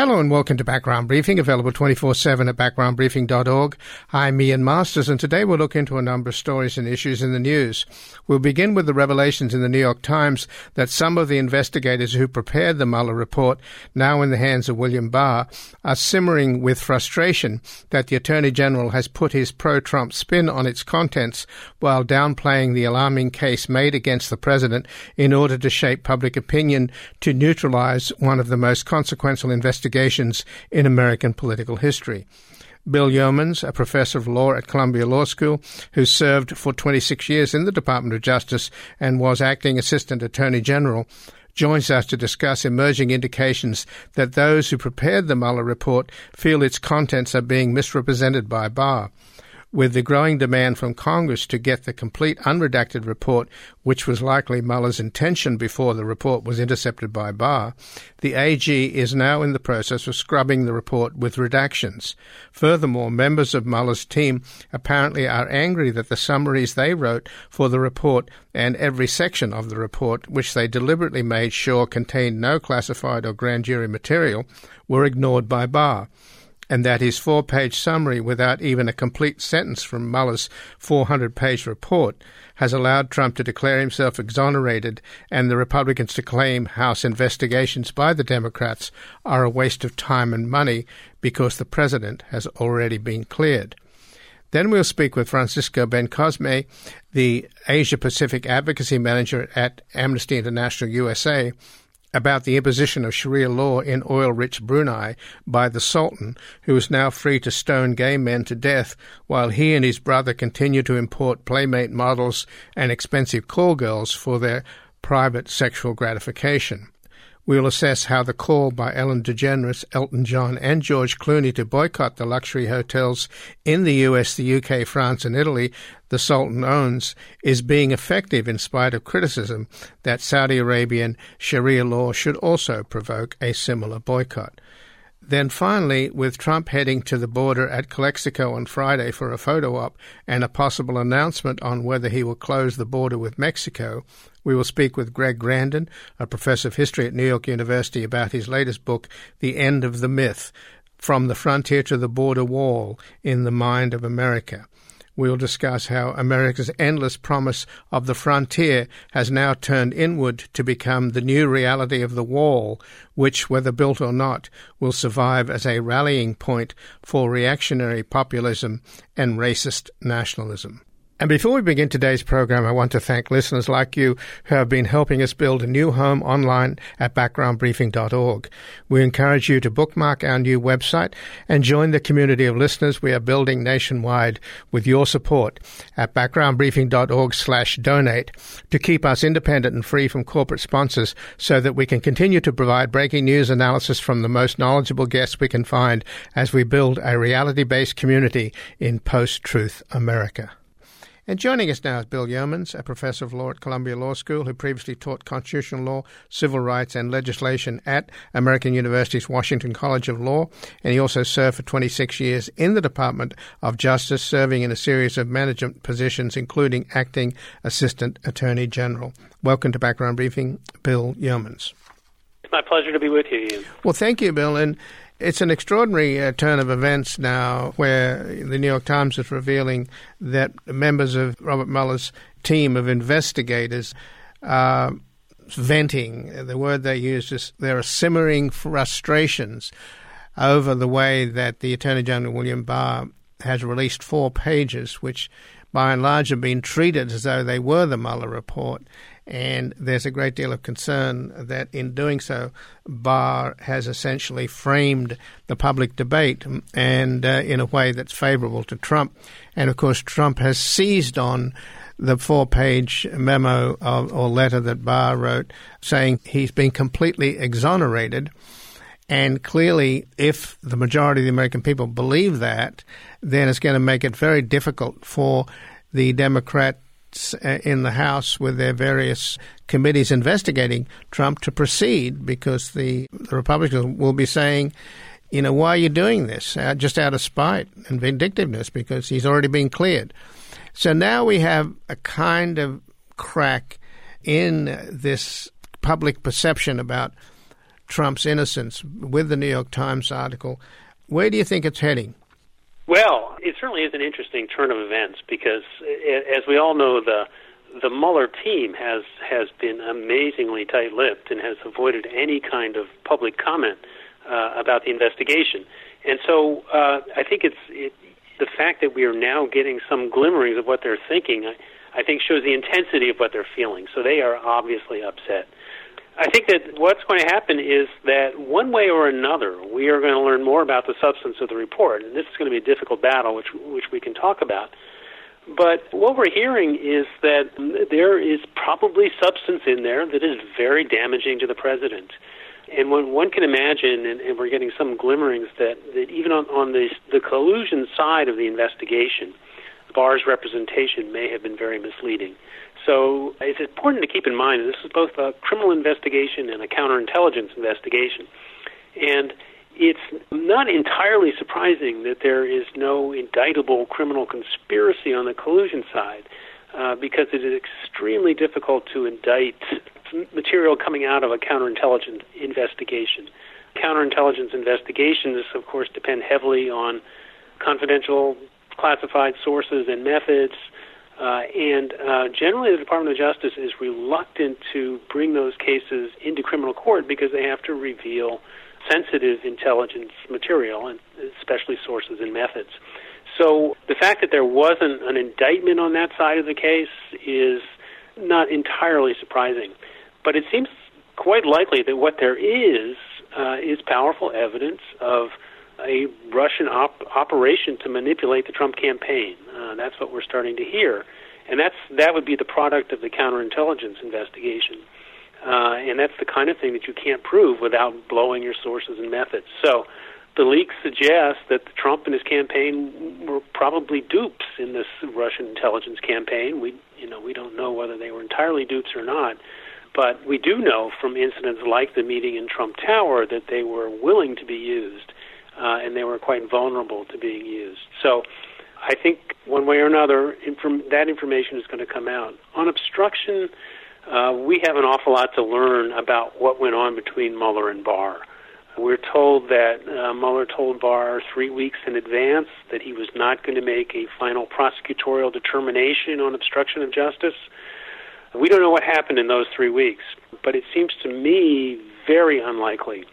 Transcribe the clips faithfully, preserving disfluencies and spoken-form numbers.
Hello and welcome to Background Briefing, available twenty-four seven at background briefing dot org. I'm Ian Masters, and today we'll look into a number of stories and issues in the news. We'll begin with the revelations in the New York Times that some of the investigators who prepared the Mueller report, now in the hands of William Barr, are simmering with frustration that the Attorney General has put his pro-Trump spin on its contents while downplaying the alarming case made against the president in order to shape public opinion to neutralize one of the most consequential investigations investigations in American political history. Bill Yeomans, a professor of law at Columbia Law School, who served for twenty-six years in the Department of Justice and was acting Assistant Attorney General, joins us to discuss emerging indications that those who prepared the Mueller report feel its contents are being misrepresented by Barr. With the growing demand from Congress to get the complete unredacted report, which was likely Mueller's intention before the report was intercepted by Barr, the A G is now in the process of scrubbing the report with redactions. Furthermore, members of Mueller's team apparently are angry that the summaries they wrote for the report and every section of the report, which they deliberately made sure contained no classified or grand jury material, were ignored by Barr, and that his four-page summary without even a complete sentence from Mueller's four hundred page report has allowed Trump to declare himself exonerated and the Republicans to claim House investigations by the Democrats are a waste of time and money because the president has already been cleared. Then we'll speak with Francisco Bencosme, the Asia-Pacific Advocacy Manager at Amnesty International U S A, about the imposition of Sharia law in oil-rich Brunei by the Sultan, who is now free to stone gay men to death while he and his brother continue to import playmate models and expensive call girls for their private sexual gratification. We'll assess how the call by Ellen DeGeneres, Elton John and George Clooney to boycott the luxury hotels in the U S, the U K, France and Italy the Sultan owns is being effective in spite of criticism that Saudi Arabian Sharia law should also provoke a similar boycott. Then finally, with Trump heading to the border at Calexico on Friday for a photo op and a possible announcement on whether he will close the border with Mexico, we will speak with Greg Grandin, a professor of history at New York University, about his latest book, The End of the Myth, From the Frontier to the Border Wall in the Mind of America. We'll discuss how America's endless promise of the frontier has now turned inward to become the new reality of the wall, which, whether built or not, will survive as a rallying point for reactionary populism and racist nationalism. And before we begin today's program, I want to thank listeners like you who have been helping us build a new home online at background briefing dot org. We encourage you to bookmark our new website and join the community of listeners we are building nationwide with your support at background briefing dot org slash donate to keep us independent and free from corporate sponsors so that we can continue to provide breaking news analysis from the most knowledgeable guests we can find as we build a reality-based community in post-truth America. And joining us now is Bill Yeomans, a professor of law at Columbia Law School who previously taught constitutional law, civil rights, and legislation at American University's Washington College of Law. And he also served for twenty-six years in the Department of Justice, serving in a series of management positions, including acting Assistant Attorney General. Welcome to Background Briefing, Bill Yeomans. It's my pleasure to be with you, Ian. Well, thank you, Bill. And it's an extraordinary uh, turn of events now where the New York Times is revealing that members of Robert Mueller's team of investigators are venting. The word they use is there are simmering frustrations over the way that the Attorney General William Barr has released four pages, which by and large have been treated as though they were the Mueller report. And there's a great deal of concern that in doing so, Barr has essentially framed the public debate and uh, in a way that's favorable to Trump. And, of course, Trump has seized on the four-page memo of, or letter that Barr wrote saying he's been completely exonerated. And clearly, if the majority of the American people believe that, then it's going to make it very difficult for the Democrat in the House with their various committees investigating Trump to proceed, because the, the Republicans will be saying, you know, why are you doing this? Uh, just out of spite and vindictiveness, because he's already been cleared. So now we have a kind of crack in this public perception about Trump's innocence with the New York Times article. Where do you think it's heading? Well, it certainly is an interesting turn of events because, as we all know, the the Mueller team has, has been amazingly tight-lipped and has avoided any kind of public comment uh, about the investigation. And so uh, I think it's it, the fact that we are now getting some glimmerings of what they're thinking, I, I think shows the intensity of what they're feeling. So they are obviously upset. I think that what's going to happen is that one way or another, we are going to learn more about the substance of the report. And this is going to be a difficult battle, which which we can talk about. But what we're hearing is that there is probably substance in there that is very damaging to the president. And when one can imagine, and, and we're getting some glimmerings, that, that even on, on the, the collusion side of the investigation, Barr's representation may have been very misleading. So it's important to keep in mind that this is both a criminal investigation and a counterintelligence investigation. And it's not entirely surprising that there is no indictable criminal conspiracy on the collusion side, uh, because it is extremely difficult to indict material coming out of a counterintelligence investigation. Counterintelligence investigations, of course, depend heavily on confidential classified sources and methods, uh, and uh, generally the Department of Justice is reluctant to bring those cases into criminal court because they have to reveal sensitive intelligence material, and especially sources and methods. So the fact that there wasn't an indictment on that side of the case is not entirely surprising. But it seems quite likely that what there is uh, is powerful evidence of a Russian op- operation to manipulate the Trump campaign. Uh, that's what we're starting to hear. And that's that would be the product of the counterintelligence investigation. Uh, and that's the kind of thing that you can't prove without blowing your sources and methods. So the leaks suggest that Trump and his campaign were probably dupes in this Russian intelligence campaign. We, you know, we don't know whether they were entirely dupes or not. But we do know from incidents like the meeting in Trump Tower that they were willing to be used, uh, and they were quite vulnerable to being used. So I think one way or another, inform- that information is going to come out. On obstruction, uh, we have an awful lot to learn about what went on between Mueller and Barr. We're told that uh, Mueller told Barr three weeks in advance that he was not going to make a final prosecutorial determination on obstruction of justice. We don't know what happened in those three weeks, but it seems to me very unlikely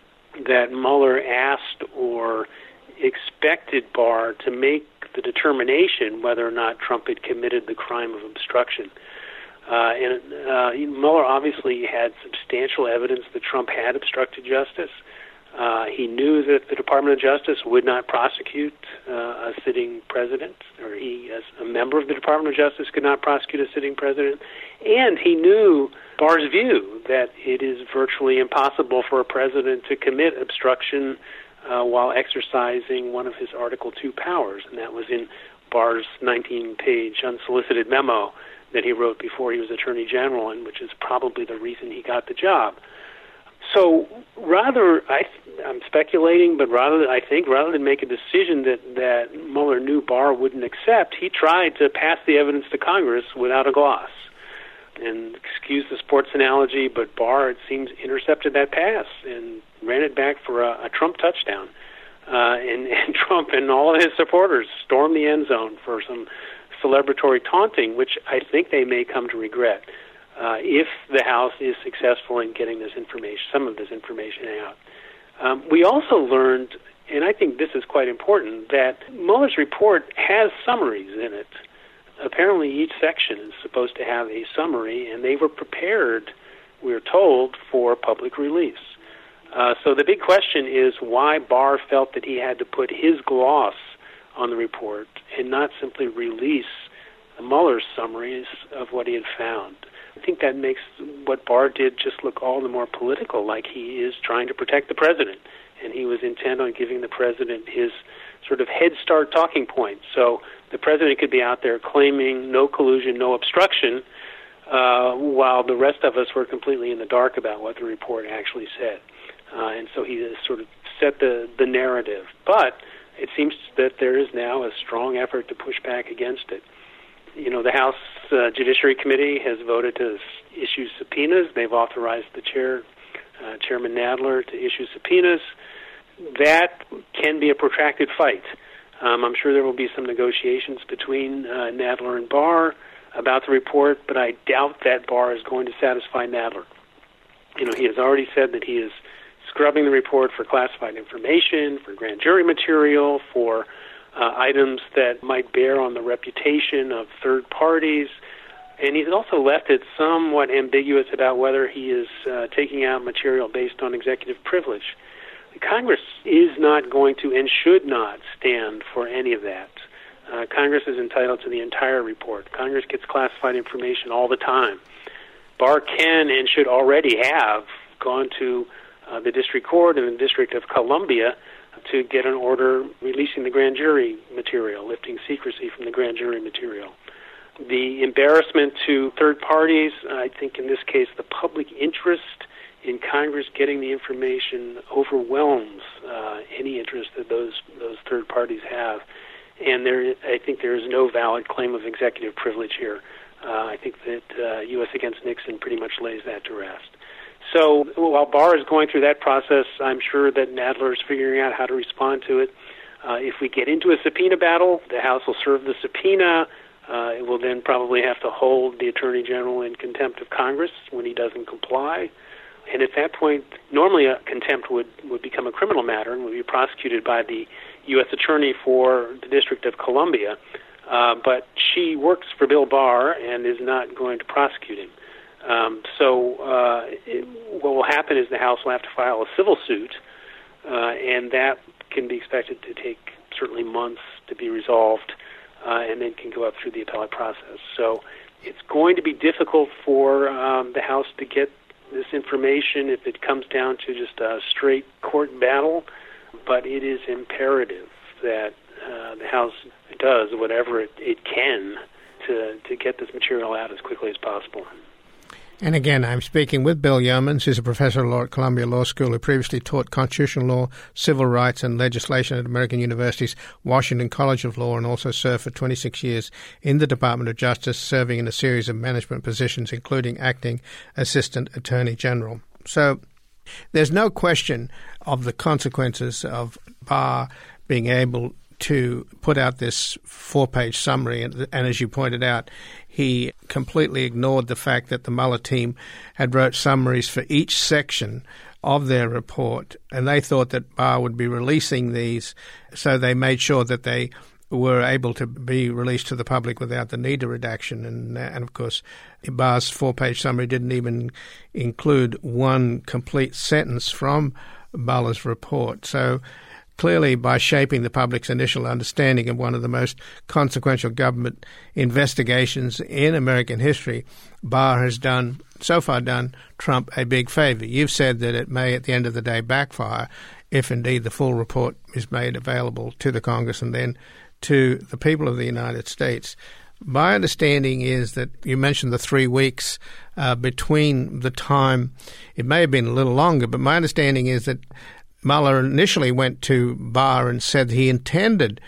that Mueller asked or expected Barr to make the determination whether or not Trump had committed the crime of obstruction. Uh, and uh, Mueller obviously had substantial evidence that Trump had obstructed justice. Uh, he knew that the Department of Justice would not prosecute uh, a sitting president, or he, as a member of the Department of Justice, could not prosecute a sitting president. And he knew Barr's view that it is virtually impossible for a president to commit obstruction uh, while exercising one of his Article two powers, and that was in Barr's nineteen-page unsolicited memo that he wrote before he was Attorney General, and which is probably the reason he got the job. So rather, I, I'm speculating, but rather, I think, rather than make a decision that, that Mueller knew Barr wouldn't accept, he tried to pass the evidence to Congress without a gloss. And excuse the sports analogy, but Barr, it seems, intercepted that pass and ran it back for a, a Trump touchdown. Uh, and, and Trump and all of his supporters stormed the end zone for some celebratory taunting, which I think they may come to regret. Uh, if the House is successful in getting this information, some of this information out. Um, we also learned, and I think this is quite important, that Mueller's report has summaries in it. Apparently each section is supposed to have a summary, and they were prepared, we're told, for public release. Uh, so the big question is why Barr felt that he had to put his gloss on the report and not simply release Mueller's summaries of what he had found. I think that makes what Barr did just look all the more political, like he is trying to protect the president, and he was intent on giving the president his sort of head start talking point. So the president could be out there claiming no collusion, no obstruction, uh, while the rest of us were completely in the dark about what the report actually said. Uh, and so he has sort of set the, the narrative. But it seems that there is now a strong effort to push back against it. You know, the House uh, Judiciary Committee has voted to issue subpoenas. They've authorized the chair uh, Chairman Nadler to issue subpoenas. That can be a protracted fight. Um, I'm sure there will be some negotiations between uh, Nadler and Barr about the report, but I doubt that Barr is going to satisfy Nadler. You know, he has already said that he is scrubbing the report for classified information, for grand jury material, for uh, items that might bear on the reputation of third parties. And he's also left it somewhat ambiguous about whether he is uh, taking out material based on executive privilege. Congress is not going to and should not stand for any of that. Uh, Congress is entitled to the entire report. Congress gets classified information all the time. Barr can and should already have gone to uh, the district court in the District of Columbia to get an order releasing the grand jury material, lifting secrecy from the grand jury material. The embarrassment to third parties, I think in this case the public interest in Congress getting the information overwhelms uh, any interest that those those third parties have, and there, I think there is no valid claim of executive privilege here. Uh, I think that uh, U S against Nixon pretty much lays that to rest. So while Barr is going through that process, I'm sure that Nadler is figuring out how to respond to it. Uh, if we get into a subpoena battle, the House will serve the subpoena. Uh, it will then probably have to hold the Attorney General in contempt of Congress when he doesn't comply. And at that point, normally a contempt would, would become a criminal matter and would be prosecuted by the U S Attorney for the District of Columbia. Uh, but she works for Bill Barr and is not going to prosecute him. Um, so uh, it, what will happen is the House will have to file a civil suit, uh, and that can be expected to take certainly months to be resolved, uh, and then can go up through the appellate process. So it's going to be difficult for um, the House to get this information if it comes down to just a straight court battle, but it is imperative that uh, the House does whatever it, it can to, to get this material out as quickly as possible. And again, I'm speaking with Bill Yeomans, who's a professor of law at Columbia Law School, who previously taught constitutional law, civil rights and legislation at American University's Washington College of Law, and also served for twenty-six years in the Department of Justice, serving in a series of management positions, including acting assistant attorney general. So there's no question of the consequences of Barr being able to put out this four-page summary, and, and as you pointed out, he completely ignored the fact that the Mueller team had wrote summaries for each section of their report, and they thought that Barr would be releasing these, so they made sure that they were able to be released to the public without the need of redaction. And, and of course, Barr's four-page summary didn't even include one complete sentence from Mueller's report. So clearly, by shaping the public's initial understanding of one of the most consequential government investigations in American history, Barr has done, so far done, Trump a big favor. You've said that it may, at the end of the day, backfire if indeed the full report is made available to the Congress and then to the people of the United States. My understanding is that you mentioned the three weeks uh, between the time, it may have been a little longer, but my understanding is that Mueller initially went to Barr and said he intended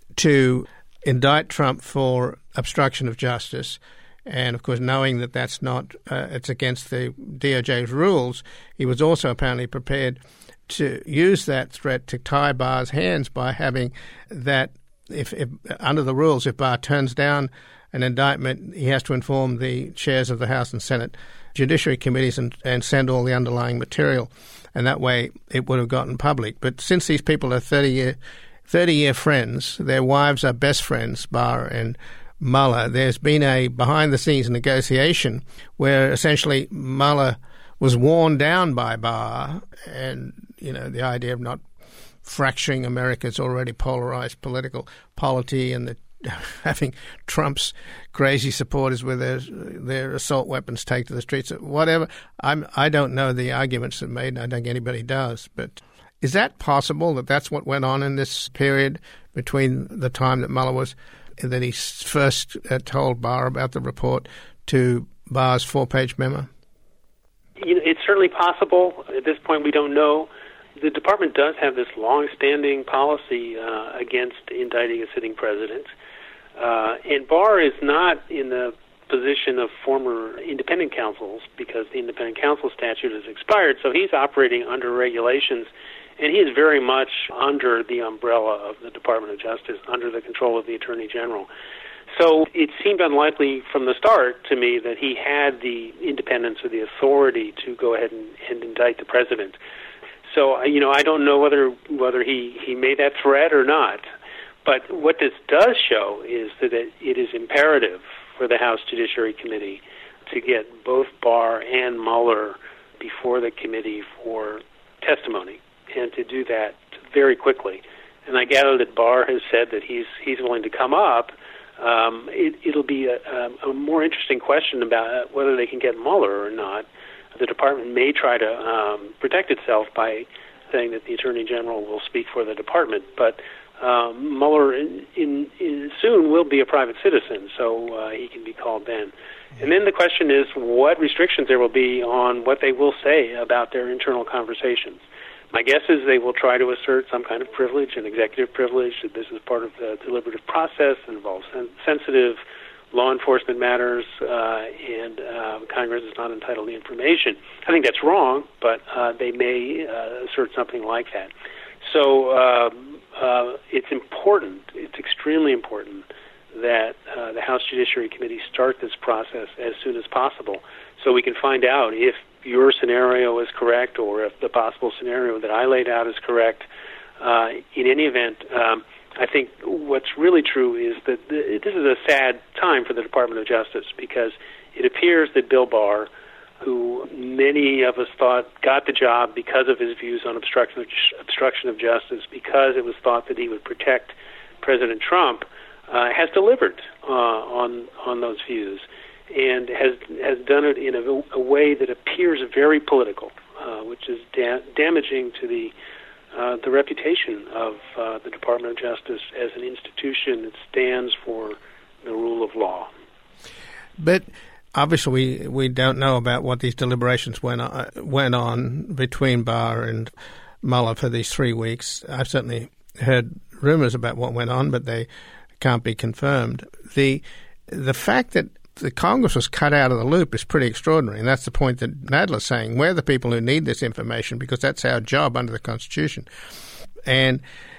to indict Trump for obstruction of justice. And, of course, knowing that that's not, uh, it's against the D O J's rules, he was also apparently prepared to use that threat to tie Barr's hands by having that, if, if under the rules, if Barr turns down an indictment, he has to inform the chairs of the House and Senate Judiciary Committees and, and send all the underlying material. And that way it would have gotten public. But since these people are thirty-year thirty-year friends, their wives are best friends, Barr and Mueller, there's been a behind-the-scenes negotiation where essentially Mueller was worn down by Barr, and, you know, the idea of not fracturing America's already polarized political polity and the having Trump's crazy supporters with their their assault weapons take to the streets, whatever. I'm I don't know the arguments that made. I don't think anybody does. But is that possible that that's what went on in this period between the time that Mueller was that he first uh, told Barr about the report to Barr's four-page memo? You know, it's certainly possible. At this point, we don't know. The department does have this long-standing policy uh, against indicting a sitting president. Uh, and Barr is not in the position of former independent counsels because the independent counsel statute has expired. So he's operating under regulations, and he is very much under the umbrella of the Department of Justice, under the control of the Attorney General. So it seemed unlikely from the start to me that he had the independence or the authority to go ahead and, and indict the president. So, you know, I don't know whether whether he, he made that threat or not. But what this does show is that it, it is imperative for the House Judiciary Committee to get both Barr and Mueller before the committee for testimony, and to do that very quickly. And I gather that Barr has said that he's he's willing to come up. Um, it, it'll be a, a, a more interesting question about whether they can get Mueller or not. The department may try to um, protect itself by saying that the Attorney General will speak for the department, but um, Mueller in, in, in soon will be a private citizen, so uh, he can be called then. And then the question is what restrictions there will be on what they will say about their internal conversations. My guess is they will try to assert some kind of privilege, an executive privilege, that this is part of the deliberative process that involves sen- sensitive law enforcement matters, uh, and uh, Congress is not entitled to information. I think that's wrong, but uh, they may uh, assert something like that. So uh, uh, it's important, it's extremely important that uh, the House Judiciary Committee start this process as soon as possible so we can find out if your scenario is correct or if the possible scenario that I laid out is correct. Uh, in any event, um, I think what's really true is that th- this is a sad time for the Department of Justice because it appears that Bill Barr, who many of us thought got the job because of his views on obstruction of, obstruction of justice, because it was thought that he would protect President Trump, uh, has delivered uh, on on those views, and has has done it in a, a way that appears very political, uh, which is da- damaging to the uh, the reputation of uh, the Department of Justice as an institution that stands for the rule of law. But obviously, we, we don't know about what these deliberations went on, went on between Barr and Mueller for these three weeks. I've certainly heard rumors about what went on, but they can't be confirmed. The the fact that the Congress was cut out of the loop is pretty extraordinary, and that's the point that Nadler's saying. We're the people who need this information because that's our job under the Constitution. And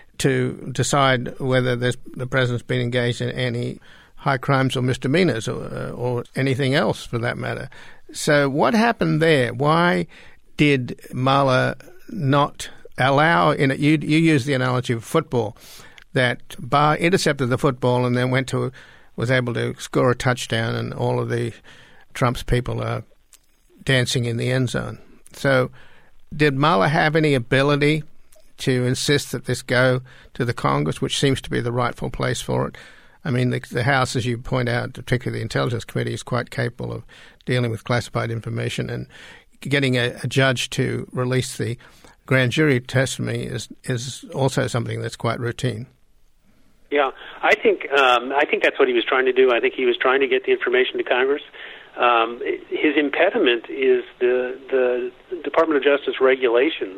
to decide whether there's, the president's been engaged in any high crimes or misdemeanors or, or anything else for that matter. So what happened there? Why did Mueller not allow, in a, you, you used the analogy of football, that Barr intercepted the football and then went to, was able to score a touchdown and all of the Trump's people are dancing in the end zone. So did Mueller have any ability to insist that this go to the Congress, which seems to be the rightful place for it? I mean, the, the House, as you point out, particularly the Intelligence Committee, is quite capable of dealing with classified information, and getting a, a judge to release the grand jury testimony is is also something that's quite routine. Yeah, I think um, I think that's what he was trying to do. I think he was trying to get the information to Congress. Um, his impediment is the the Department of Justice regulations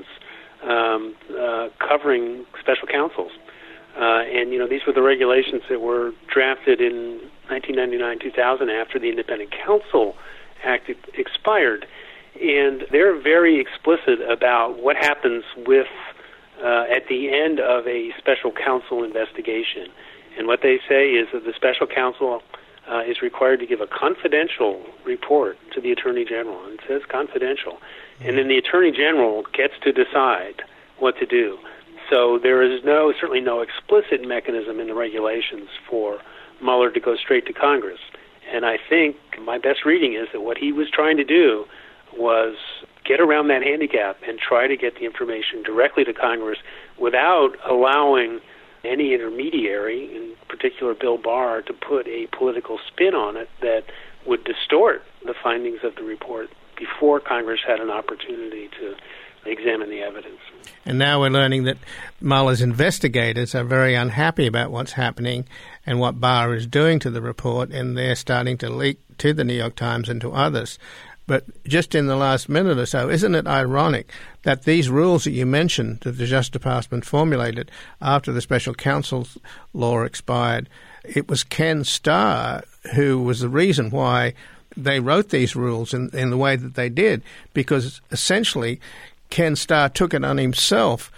um, uh, covering special counsels. Uh, and, you know, these were the regulations that were drafted in nineteen ninety-nine two thousand after the Independent Counsel Act expired. And they're very explicit about what happens with, uh, at the end of a special counsel investigation. And what they say is that the special counsel uh, is required to give a confidential report to the Attorney General. And it says confidential. Mm-hmm. And then the Attorney General gets to decide what to do. So there is no, certainly no explicit mechanism in the regulations for Mueller to go straight to Congress. And I think my best reading is that what he was trying to do was get around that handicap and try to get the information directly to Congress without allowing any intermediary, in particular Bill Barr, to put a political spin on it that would distort the findings of the report before Congress had an opportunity to examine the evidence. And now we're learning that Mueller's investigators are very unhappy about what's happening and what Barr is doing to the report, and they're starting to leak to the New York Times and to others. But just in the last minute or so, isn't it ironic that these rules that you mentioned that the Justice Department formulated after the special counsel's law expired, it was Ken Starr who was the reason why they wrote these rules in, in the way that they did, because essentially Ken Starr took it on himself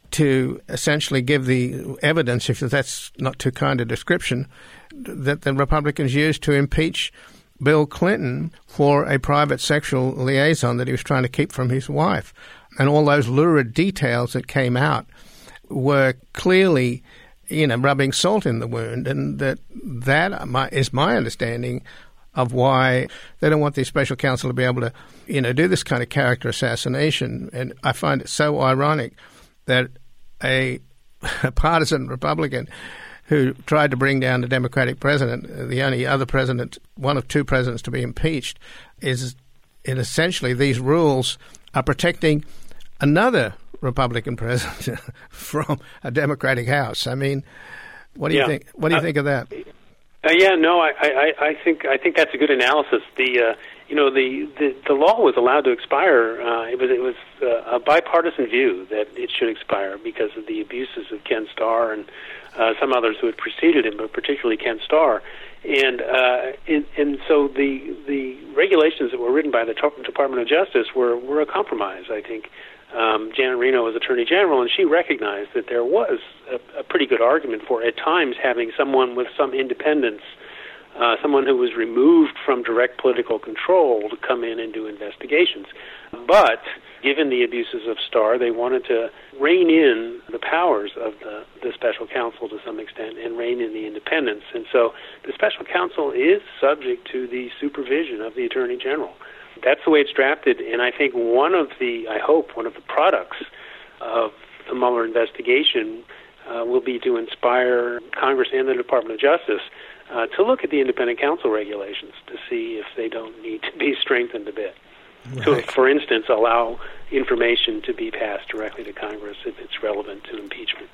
to essentially give the evidence, if that's not too kind a description, that the Republicans used to impeach Bill Clinton for a private sexual liaison that he was trying to keep from his wife. And all those lurid details that came out were clearly, you know, rubbing salt in the wound, and that that is my understanding of why they don't want the special counsel to be able to, you know, do this kind of character assassination. And I find it so ironic that a, a partisan Republican who tried to bring down the Democratic president, the only other president, one of two presidents to be impeached, is in essentially these rules are protecting another Republican president from a Democratic House. I mean, what do you yeah. think? What do you uh, think of that? Uh, yeah, no, I, I, I think I think that's a good analysis. The uh, you know the, the, the law was allowed to expire. Uh, it was it was uh, a bipartisan view that it should expire because of the abuses of Ken Starr and uh, some others who had preceded him, but particularly Ken Starr. And uh, and, and so the the regulations that were written by the Department of Justice were, were a compromise, I think. Um, Janet Reno was Attorney General, and she recognized that there was a, a pretty good argument for, at times, having someone with some independence, uh, someone who was removed from direct political control to come in and do investigations. But given the abuses of Starr, they wanted to rein in the powers of the, the special counsel to some extent and rein in the independence. And so the special counsel is subject to the supervision of the Attorney General. That's the way it's drafted, and I think one of the, I hope, one of the products of the Mueller investigation uh, will be to inspire Congress and the Department of Justice uh, to look at the independent counsel regulations to see if they don't need to be strengthened a bit. Right. So, for instance, allow information to be passed directly to Congress if it's relevant to impeachment.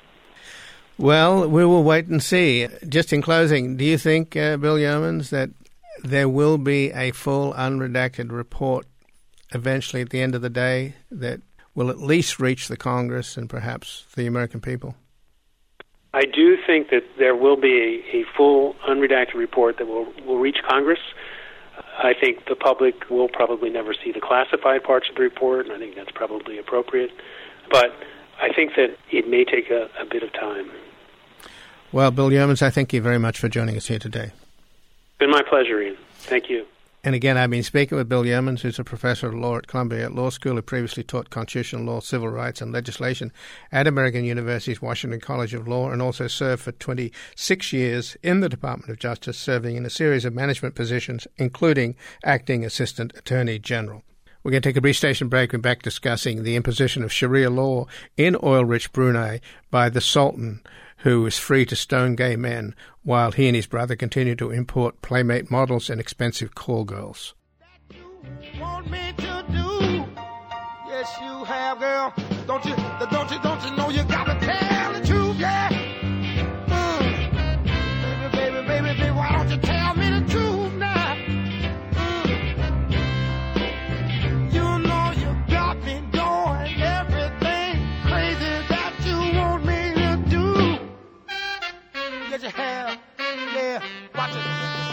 Well, we will wait and see. Just in closing, do you think, uh, Bill Yeomans, that there will be a full unredacted report eventually at the end of the day that will at least reach the Congress and perhaps the American people? I do think that there will be a, a full unredacted report that will, will reach Congress. I think the public will probably never see the classified parts of the report, and I think that's probably appropriate. But I think that it may take a, a bit of time. Well, Bill Yeomans, I thank you very much for joining us here today. It's been my pleasure, Ian. Thank you. And again, I've been speaking with Bill Yeomans, who's a professor of law at Columbia Law School, who previously taught constitutional law, civil rights, and legislation at American University's Washington College of Law, and also served for twenty-six years in the Department of Justice, serving in a series of management positions, including acting assistant attorney general. We're going to take a brief station break. We're back discussing the imposition of Sharia law in oil-rich Brunei by the Sultan, who is free to stone gay men, while he and his brother continue to import Playmate models and expensive call girls. That you want me to do? Yes, you have, girl. Don't you, don't you, don't you know you gotta tell the truth, yeah? Mm. Baby, baby, baby, baby, why don't you tell me the truth now? Mm. You know you got me doing everything crazy that you want me to do. Yes, you have. Yeah, watch it.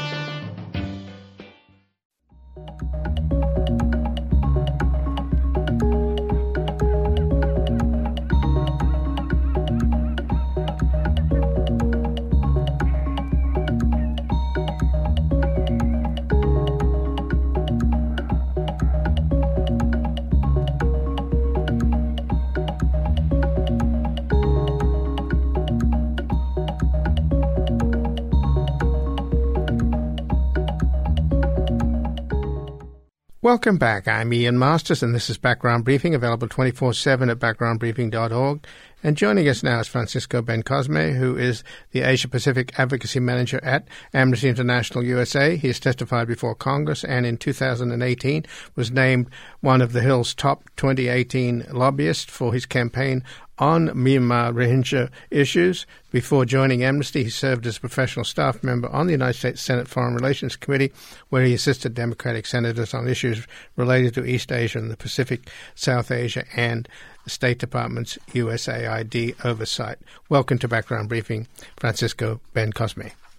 Welcome back. I'm Ian Masters, and this is Background Briefing, available twenty-four seven at background briefing dot org. And joining us now is Francisco Ben-Cosme, who is the Asia-Pacific Advocacy Manager at Amnesty International U S A. He has testified before Congress and in two thousand eighteen was named one of the Hill's top twenty eighteen lobbyists for his campaign on Myanmar Rohingya issues. Before joining Amnesty, he served as a professional staff member on the United States Senate Foreign Relations Committee, where he assisted Democratic senators on issues related to East Asia and the Pacific, South Asia, and the State Department's U S A I D oversight. Welcome to Background Briefing, Francisco Ben-Cosme.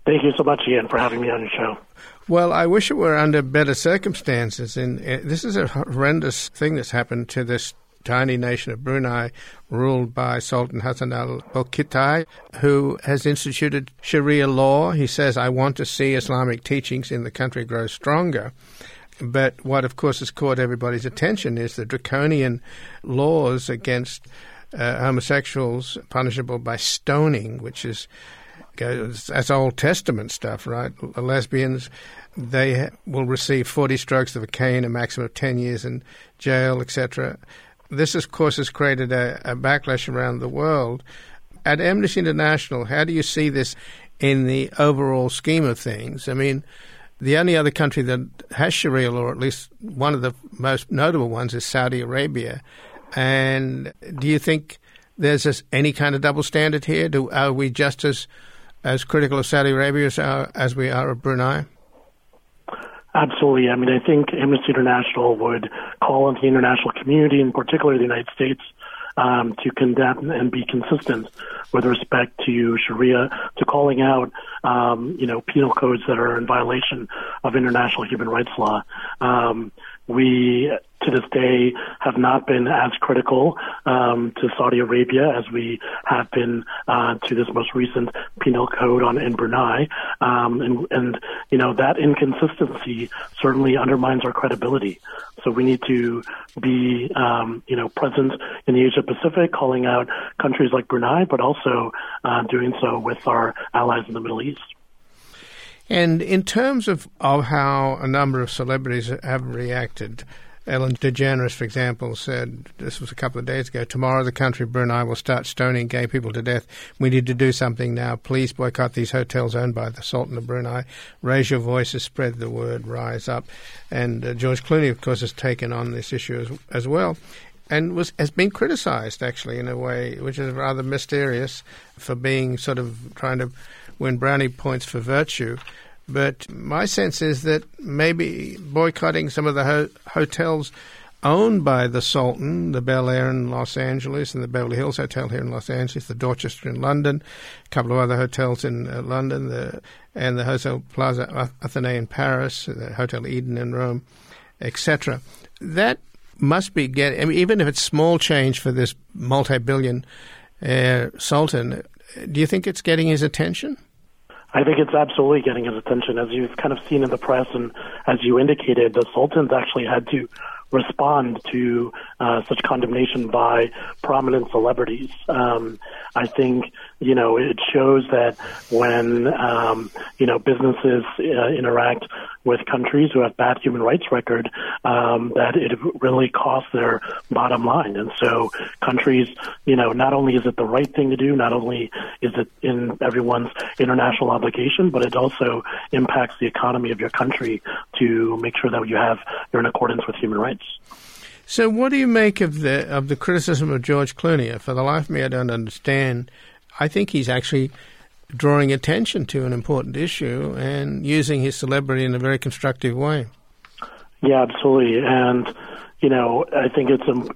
Thank you so much, Ian, for having me on your show. Well, I wish it were under better circumstances. And uh, this is a horrendous thing that's happened to this tiny nation of Brunei, ruled by Sultan Hassan al-Bolkiah, who has instituted Sharia law. He says, I want to see Islamic teachings in the country grow stronger. But what, of course, has caught everybody's attention is the draconian laws against uh, homosexuals punishable by stoning, which is that's Old Testament stuff, right? Lesbians, they will receive forty strokes of a cane, a maximum of ten years in jail, et cetera. This, of course, has created a, a backlash around the world. At Amnesty International, how do you see this in the overall scheme of things? I mean, the only other country that has Sharia law, or at least one of the most notable ones, is Saudi Arabia. And do you think there's this, any kind of double standard here? Do, are we just as as critical of Saudi Arabia as, uh, as we are of Brunei? Absolutely. I mean, I think Amnesty International would call on the international community, in particular the United States, um, to condemn and be consistent with respect to Sharia, to calling out, um, you know, penal codes that are in violation of international human rights law. Um, we, to this day, have not been as critical um, to Saudi Arabia as we have been uh, to this most recent penal code on in Brunei. Um, and, and, you know, that inconsistency certainly undermines our credibility. So we need to be, um, you know, present in the Asia Pacific, calling out countries like Brunei, but also uh, doing so with our allies in the Middle East. And in terms of, of how a number of celebrities have reacted, Ellen DeGeneres, for example, said, this was a couple of days ago, tomorrow the country of Brunei will start stoning gay people to death. We need to do something now. Please boycott these hotels owned by the Sultan of Brunei. Raise your voices, spread the word, rise up. And uh, George Clooney, of course, has taken on this issue as, as well, and was has been criticized, actually, in a way which is rather mysterious, for being sort of trying to win brownie points for virtue. But my sense is that maybe boycotting some of the ho- hotels owned by the Sultan, the Bel Air in Los Angeles and the Beverly Hills Hotel here in Los Angeles, the Dorchester in London, a couple of other hotels in uh, London, the, and the Hotel Plaza Athénée in Paris, the Hotel Eden in Rome, et cetera. That must be getting, I mean, even if it's small change for this multi-billion uh, Sultan, do you think it's getting his attention? I think it's absolutely getting his attention. As you've kind of seen in the press and as you indicated, the Sultan's actually had to respond to uh, such condemnation by prominent celebrities. Um, I think, you know, it shows that when, um, you know, businesses uh, interact with countries who have bad human rights record, um, that it really costs their bottom line. And so countries, you know, not only is it the right thing to do, not only is it in everyone's international obligation, but it also impacts the economy of your country to make sure that you have, you're in accordance with human rights. So what do you make of the of the criticism of George Clooney? For the life of me, I don't understand. I think he's actually drawing attention to an important issue and using his celebrity in a very constructive way. Yeah, absolutely. And, you know, I think it's um,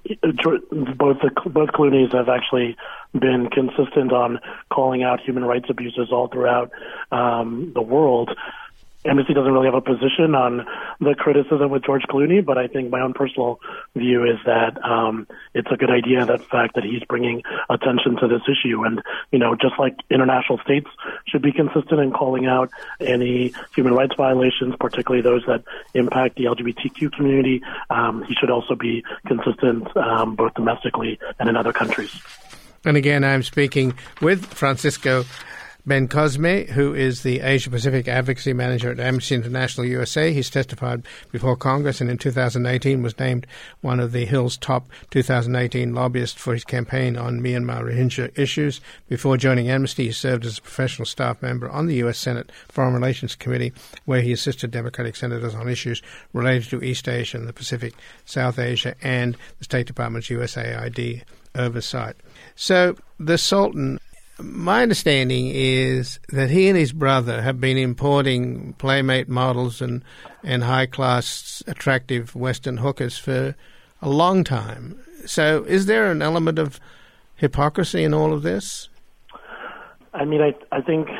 both the, both Clooney's have actually been consistent on calling out human rights abuses all throughout um, the world. Amnesty doesn't really have a position on the criticism with George Clooney, but I think my own personal view is that um, it's a good idea, that fact that he's bringing attention to this issue. And, you know, just like international states should be consistent in calling out any human rights violations, particularly those that impact the L G B T Q community, um, he should also be consistent um, both domestically and in other countries. And again, I'm speaking with Francisco Bencosme, who is the Asia-Pacific Advocacy Manager at Amnesty International U S A. He's testified before Congress and in two thousand eighteen was named one of the Hill's top two thousand eighteen lobbyists for his campaign on Myanmar Rohingya issues. Before joining Amnesty, he served as a professional staff member on the U S Senate Foreign Relations Committee, where he assisted Democratic senators on issues related to East Asia and the Pacific, South Asia, and the State Department's U S A I D oversight. So the Sultan, my understanding is that he and his brother have been importing Playmate models and, and high-class, attractive Western hookers for a long time. So is there an element of hypocrisy in all of this? I mean, I, I think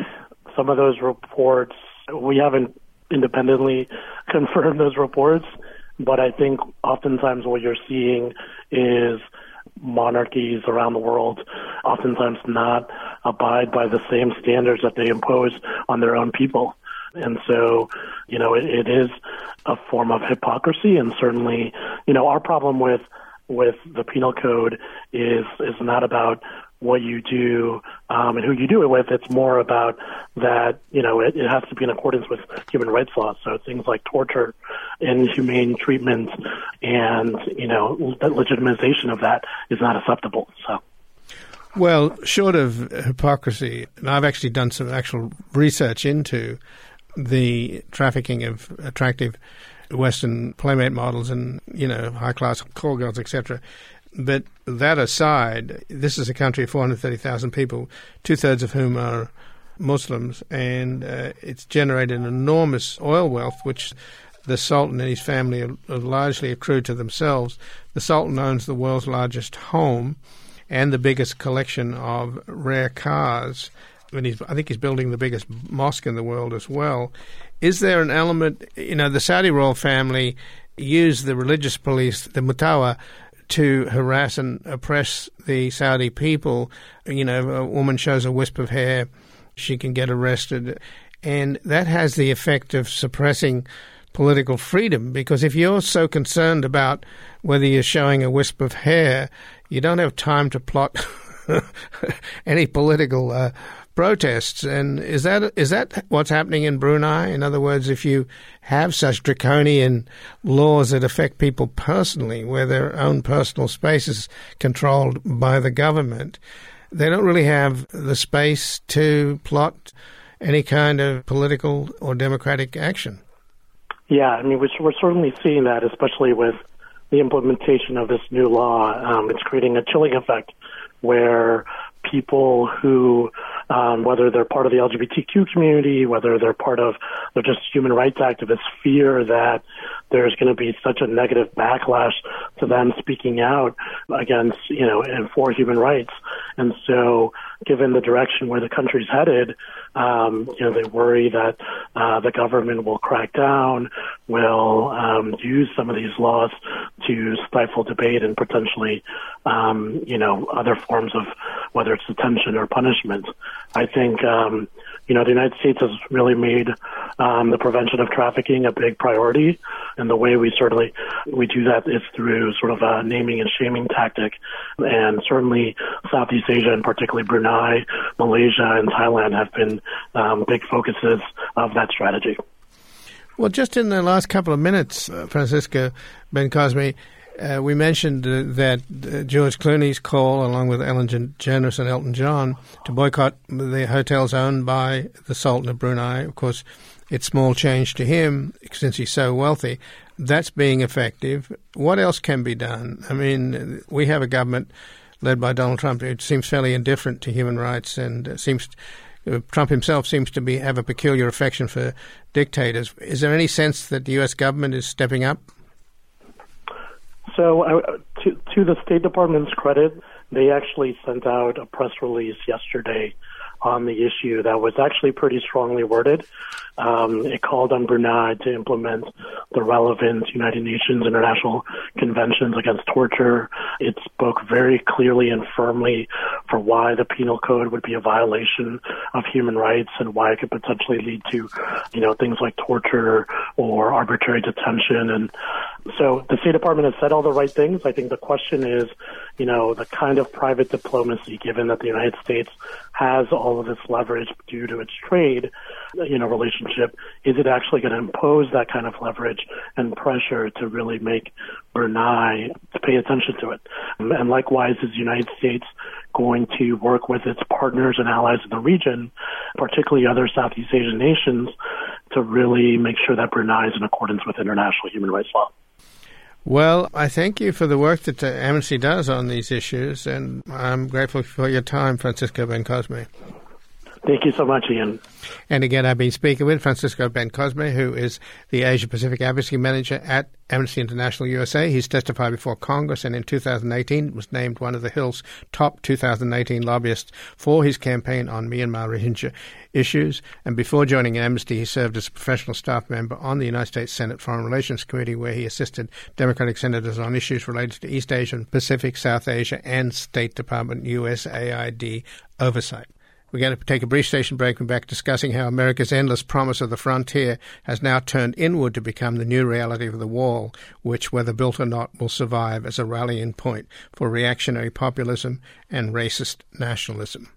some of those reports, we haven't independently confirmed those reports, but I think oftentimes what you're seeing is monarchies around the world oftentimes not abide by the same standards that they impose on their own people. And so, you know, it, it is a form of hypocrisy, and certainly, you know, our problem with with the penal code is is not about what you do um, and who you do it with. It's more about that, you know, it, it has to be in accordance with human rights laws. So things like torture, inhumane treatment, and, you know, legitimization of that is not acceptable. So. Well, short of hypocrisy, and I've actually done some actual research into the trafficking of attractive Western playmate models and, you know, high-class call girls, et cetera. But that aside, this is a country of four hundred thirty thousand people, two-thirds of whom are Muslims, and uh, it's generated an enormous oil wealth, which the Sultan and his family are, are largely accrued to themselves. The Sultan owns the world's largest home and the biggest collection of rare cars. And he's, I think he's building the biggest mosque in the world as well. Is there an element, you know, the Saudi royal family use the religious police, the Mutawa, to harass and oppress the Saudi people. You know, a woman shows a wisp of hair, she can get arrested. And that has the effect of suppressing political freedom, because if you're so concerned about whether you're showing a wisp of hair, you don't have time to plot any political uh, protests. And is that is that what's happening in Brunei? In other words, if you have such draconian laws that affect people personally, where their own personal space is controlled by the government, they don't really have the space to plot any kind of political or democratic action. Yeah, I mean, we're, we're certainly seeing that, especially with the implementation of this new law. Um, it's creating a chilling effect where people who, um, whether they're part of the L G B T Q community, whether they're part of, they're just human rights activists, fear that there's going to be such a negative backlash to them speaking out against, you know, and for human rights. And so, given the direction where the country's headed, um, you know, they worry that uh, the government will crack down, will um, use some of these laws to stifle debate and potentially, um, you know, other forms of whether it's detention or punishment. I think, um, you know, the United States has really made um, the prevention of trafficking a big priority, and the way we certainly we do that is through sort of a naming and shaming tactic, and certainly Southeast Asia, and particularly Brunei, Malaysia, and Thailand have been um, big focuses of that strategy. Well, just in the last couple of minutes, uh, Francisco Bencosme, uh, we mentioned uh, that uh, George Clooney's call, along with Ellen DeGeneres and Elton John, to boycott the hotels owned by the Sultan of Brunei. Of course, it's small change to him since he's so wealthy. That's being effective. What else can be done? I mean, we have a government led by Donald Trump who seems fairly indifferent to human rights, and uh, seems uh, Trump himself seems to be have a peculiar affection for dictators. Is there any sense that the U S government is stepping up? So, uh, to, to the State Department's credit, they actually sent out a press release yesterday on the issue that was actually pretty strongly worded. Um, it called on Brunei to implement the relevant United Nations international conventions against torture. It spoke very clearly and firmly for why the penal code would be a violation of human rights and why it could potentially lead to, you know, things like torture or arbitrary detention. And so the State Department has said all the right things. I think the question is, you know, the kind of private diplomacy, given that the United States has all of this leverage due to its trade, you know, relationship, is it actually going to impose that kind of leverage and pressure to really make Brunei to pay attention to it? And likewise, is the United States going to work with its partners and allies in the region, particularly other Southeast Asian nations, to really make sure that Brunei is in accordance with international human rights law? Well, I thank you for the work that uh, Amnesty does on these issues, and I'm grateful for your time, Francisco Bencosme. Thank you so much, Ian. And again, I've been speaking with Francisco Ben-Cosme, who is the Asia-Pacific Advocacy Manager at Amnesty International U S A. He's testified before Congress and in two thousand eighteen was named one of the Hill's top two thousand eighteen lobbyists for his campaign on Myanmar Rohingya issues. And before joining Amnesty, he served as a professional staff member on the United States Senate Foreign Relations Committee, where he assisted Democratic senators on issues related to East Asia, Pacific, South Asia, and State Department U S A I D oversight. We're going to take a brief station break and back discussing how America's endless promise of the frontier has now turned inward to become the new reality of the wall, which, whether built or not, will survive as a rallying point for reactionary populism and racist nationalism.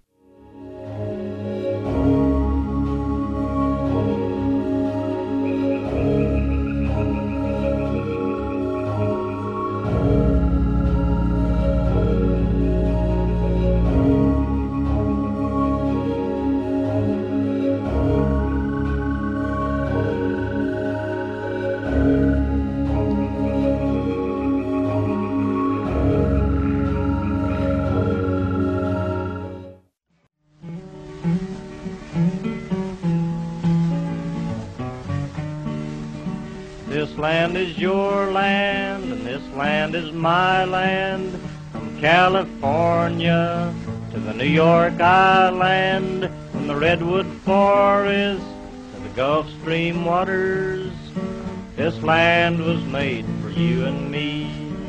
This land is your land, and this land is my land. From California to the New York Island, from the Redwood Forest to the Gulf Stream waters, this land was made for you and me.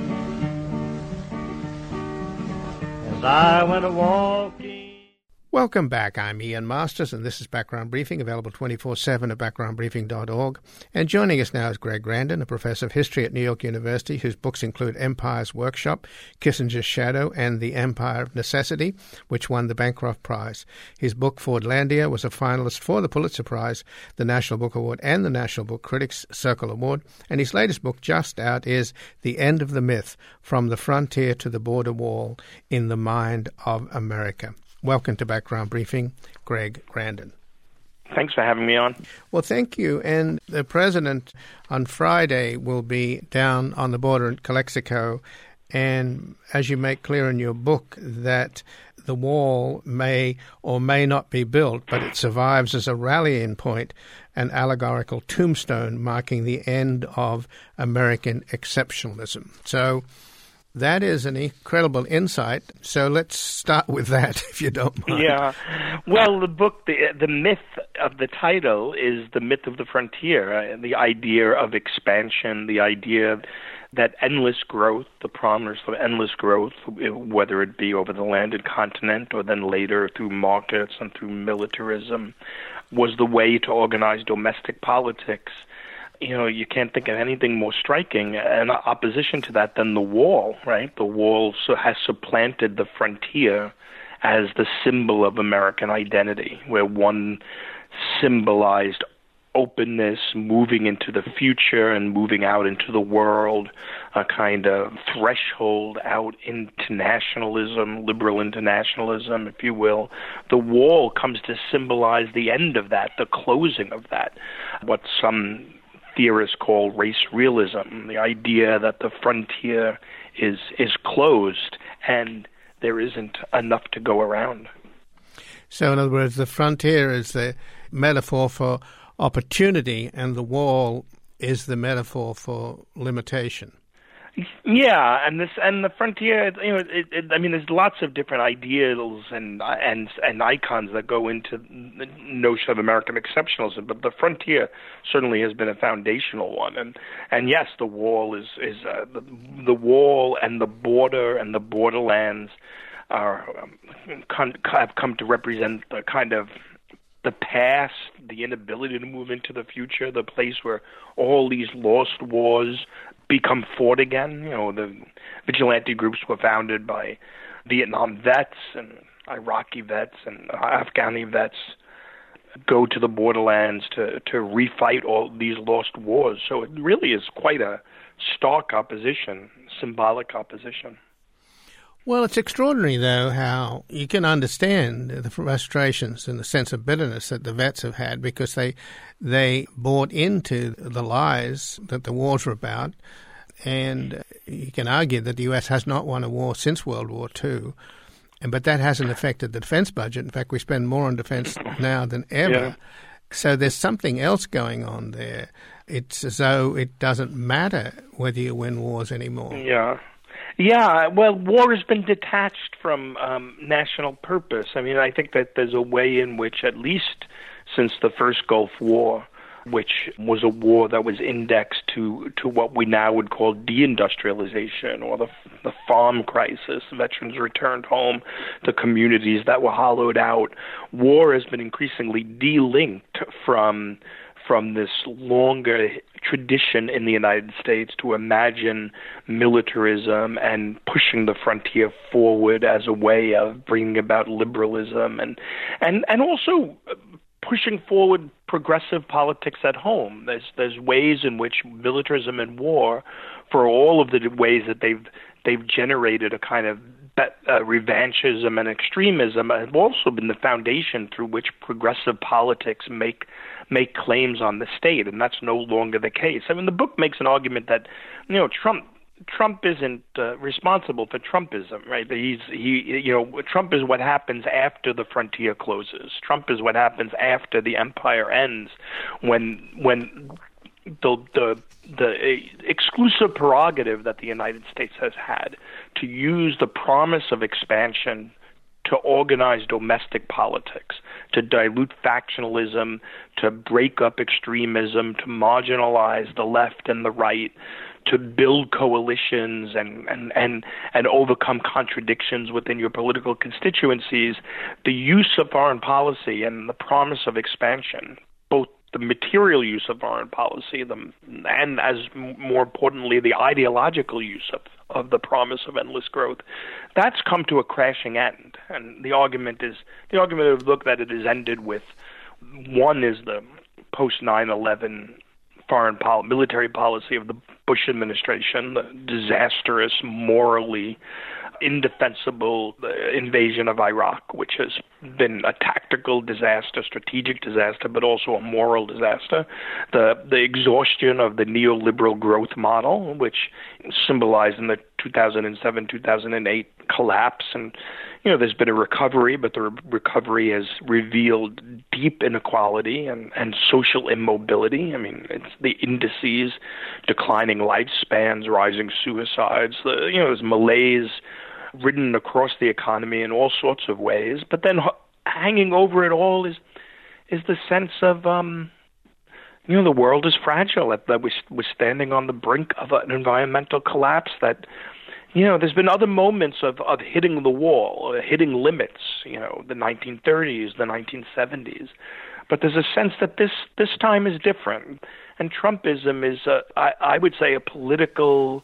As I went a-walking... Welcome back. I'm Ian Masters, and this is Background Briefing, available twenty-four seven at background briefing dot org. And joining us now is Greg Grandin, a professor of history at New York University, whose books include Empire's Workshop, Kissinger's Shadow, and The Empire of Necessity, which won the Bancroft Prize. His book, Fordlandia, was a finalist for the Pulitzer Prize, the National Book Award, and the National Book Critics Circle Award. And his latest book, just out, is The End of the Myth, From the Frontier to the Border Wall in the Mind of America. Welcome to Background Briefing, Greg Grandin. Thanks for having me on. Well, thank you. And the president on Friday will be down on the border in Calexico. And as you make clear in your book, that the wall may or may not be built, but it survives as a rallying point, an allegorical tombstone marking the end of American exceptionalism. So that is an incredible insight. So let's start with that, if you don't mind. Yeah. Well, the book, the the myth of the title is the myth of the frontier, uh, the idea of expansion, the idea that endless growth, the promise of endless growth, whether it be over the landed continent or then later through markets and through militarism, was the way to organize domestic politics. You know, you can't think of anything more striking in opposition to that than the wall, right? The wall has supplanted the frontier as the symbol of American identity, where one symbolized openness, moving into the future and moving out into the world, a kind of threshold out into nationalism, liberal internationalism, if you will. The wall comes to symbolize the end of that, the closing of that, what some theorists call race realism, the idea that the frontier is is closed and there isn't enough to go around. So in other words, the frontier is the metaphor for opportunity and the wall is the metaphor for limitation. Yeah, and this and the frontier, you know, it, it, I mean, there's lots of different ideals and and and icons that go into the notion of American exceptionalism, but the frontier certainly has been a foundational one. And and yes, the wall is is uh, the, the wall and the border and the borderlands are um, con- have come to represent the kind of the past, the inability to move into the future, the place where all these lost wars become fought again. You know, the vigilante groups were founded by Vietnam vets and Iraqi vets and Afghani vets go to the borderlands to, to refight all these lost wars. So it really is quite a stark opposition, symbolic opposition. Well, it's extraordinary, though, how you can understand the frustrations and the sense of bitterness that the vets have had because they they bought into the lies that the wars were about. And you can argue that the U S has not won a war since World War Two. and but that hasn't affected the defense budget. In fact, we spend more on defense now than ever. Yeah. So there's something else going on there. It's as though it doesn't matter whether you win wars anymore. Yeah. Yeah, well, war has been detached from um, national purpose. I mean, I think that there's a way in which, at least since the first Gulf War, which was a war that was indexed to, to what we now would call deindustrialization or the, the farm crisis. Veterans returned home to communities that were hollowed out. War has been increasingly delinked from from this longer tradition in the United States to imagine militarism and pushing the frontier forward as a way of bringing about liberalism and and, and also pushing forward progressive politics at home. There's there's ways in which militarism and war, for all of the ways that they've they've generated a kind of uh, revanchism and extremism, have also been the foundation through which progressive politics make make claims on the state, and that's no longer the case. I mean, the book makes an argument that, you know, Trump Trump isn't uh, responsible for Trumpism, right? He's he, you know, Trump is what happens after the frontier closes. Trump is what happens after the empire ends, when when the the the exclusive prerogative that the United States has had to use the promise of expansion to organize domestic politics, to dilute factionalism, to break up extremism, to marginalize the left and the right, to build coalitions and, and, and, and overcome contradictions within your political constituencies. The use of foreign policy and the promise of expansion, both the material use of foreign policy the, and, as more importantly, the ideological use of, of the promise of endless growth, that's come to a crashing end. And the argument is, the argument of the book that it is ended with, one is the post nine eleven foreign pol- military policy of the Bush administration, the disastrous, morally indefensible invasion of Iraq, which has been a tactical disaster, strategic disaster, but also a moral disaster. The the exhaustion of the neoliberal growth model, which symbolized in the two thousand seven, two thousand eight collapse. And, you know, there's been a recovery, but the re- recovery has revealed deep inequality and, and social immobility. I mean, it's the indices, declining lifespans, rising suicides, the, you know, there's malaise ridden across the economy in all sorts of ways. But then h- hanging over it all is is the sense of, um, you know, the world is fragile, that, that we're, we're standing on the brink of an environmental collapse, that, you know, there's been other moments of, of hitting the wall, hitting limits, you know, the nineteen thirties, the nineteen seventies. But there's a sense that this, this time is different. And Trumpism is, a, I, I would say, a political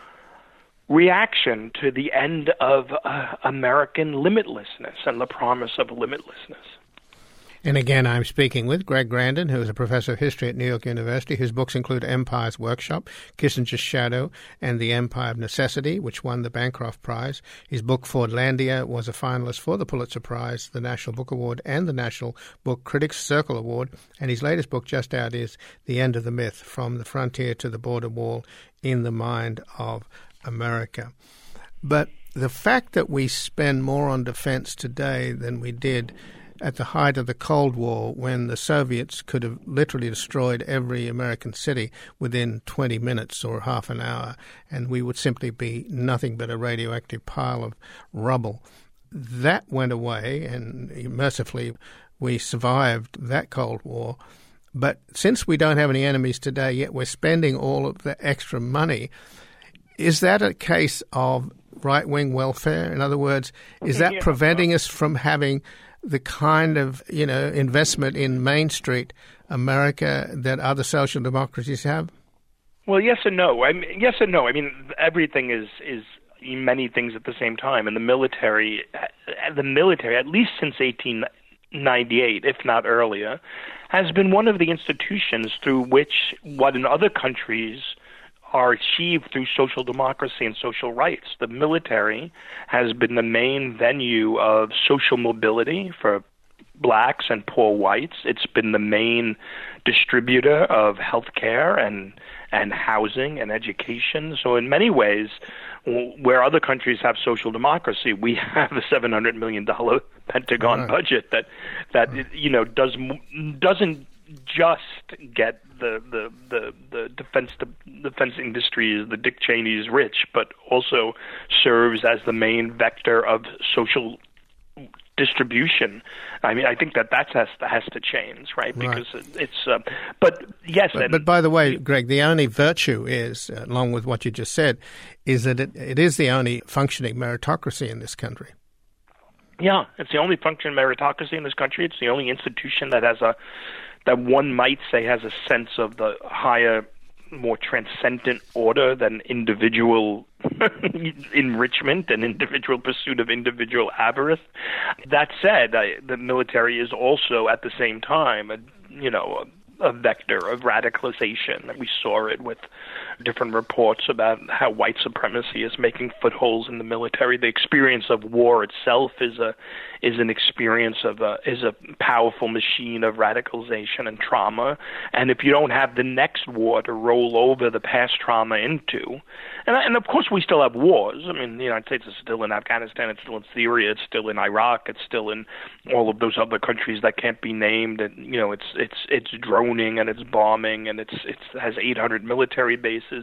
reaction to the end of uh, American limitlessness and the promise of limitlessness. And again, I'm speaking with Greg Grandin, who is a professor of history at New York University. His books include Empire's Workshop, Kissinger's Shadow, and The Empire of Necessity, which won the Bancroft Prize. His book, Fordlandia, was a finalist for the Pulitzer Prize, the National Book Award, and the National Book Critics Circle Award. And his latest book, just out, is The End of the Myth, From the Frontier to the Border Wall in the Mind of America. But the fact that we spend more on defense today than we did at the height of the Cold War, when the Soviets could have literally destroyed every American city within twenty minutes or half an hour, and we would simply be nothing but a radioactive pile of rubble. That went away, and mercifully we survived that Cold War. But since we don't have any enemies today, yet we're spending all of the extra money, is that a case of right-wing welfare? In other words, is that yeah. preventing us from having the kind of, you know, investment in Main Street America that other social democracies have? Well, yes and no. I mean, yes and no. I mean, everything is is many things at the same time. And the military, the military, at least since eighteen ninety-eight, if not earlier, has been one of the institutions through which what in other countries are achieved through social democracy and social rights. The military has been the main venue of social mobility for blacks and poor whites. It's been the main distributor of healthcare and and housing and education. So in many ways, where other countries have social democracy, we have a seven hundred million dollars Pentagon right. budget that that right. you know does doesn't just get the the the, the defense the defense industry, the Dick Cheney's rich, but also serves as the main vector of social distribution. I mean, I think that that has has to change, right? Because right. it's. Uh, but yes, but, and, but by the way, Greg, the only virtue is, uh, along with what you just said, is that it, it is the only functioning meritocracy in this country. Yeah, it's the only functioning meritocracy in this country. It's the only institution that has a that one might say has a sense of the higher, more transcendent order than individual enrichment and individual pursuit of individual avarice. That said, I, the military is also at the same time, a, you know, a, a vector of radicalization. We saw it with different reports about how white supremacy is making footholds in the military. The experience of war itself is a is an experience of a is a powerful machine of radicalization and trauma. And if you don't have the next war to roll over the past trauma into, and and of course we still have wars. I mean, the United States is still in Afghanistan, it's still in Syria, it's still in Iraq, it's still in all of those other countries that can't be named. And you know, it's it's it's droning and it's bombing and it's it's it has eight hundred military bases.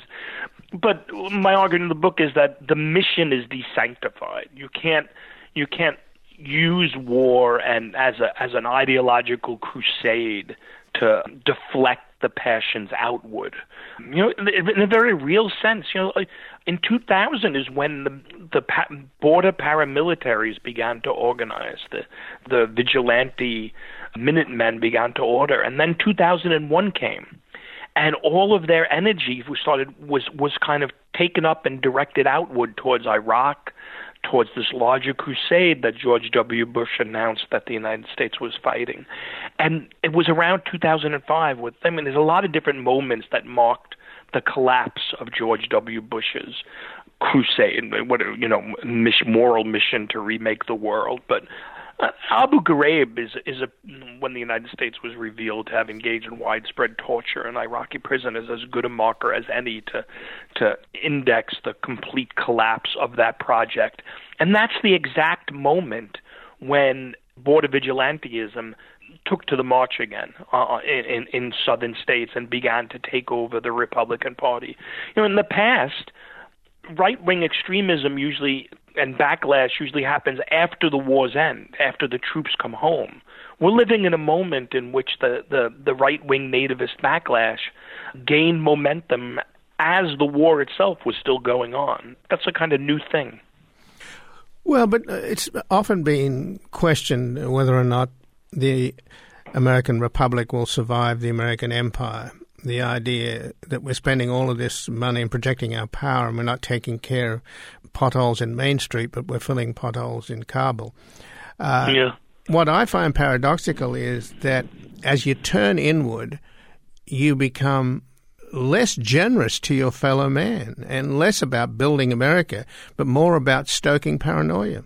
But my argument in the book is that the mission is desanctified. You can't you can't use war and as a as an ideological crusade to deflect the passions outward. You know, in a very real sense, you know, in two thousand is when the the border paramilitaries began to organize, the the vigilante Minutemen began to order, and then two thousand one came. And all of their energy started was was kind of taken up and directed outward towards Iraq, towards this larger crusade that George W. Bush announced that the United States was fighting. And it was around two thousand five with them, and there's a lot of different moments that marked the collapse of George W. Bush's crusade, what you know, moral mission to remake the world. But Uh, Abu Ghraib is is a when the United States was revealed to have engaged in widespread torture in Iraqi prisoners as good a marker as any to to index the complete collapse of that project. And that's the exact moment when border vigilantism took to the march again uh, in in southern states and began to take over the Republican Party. You know, in the past, right-wing extremism usually and backlash usually happens after the war's end, after the troops come home. We're living in a moment in which the, the, the right-wing nativist backlash gained momentum as the war itself was still going on. That's a kind of new thing. Well, but it's often been questioned whether or not the American Republic will survive the American Empire. The idea that we're spending all of this money and projecting our power and we're not taking care of potholes in Main Street, but we're filling potholes in Kabul. Uh, yeah. What I find paradoxical is that as you turn inward, you become less generous to your fellow man and less about building America, but more about stoking paranoia.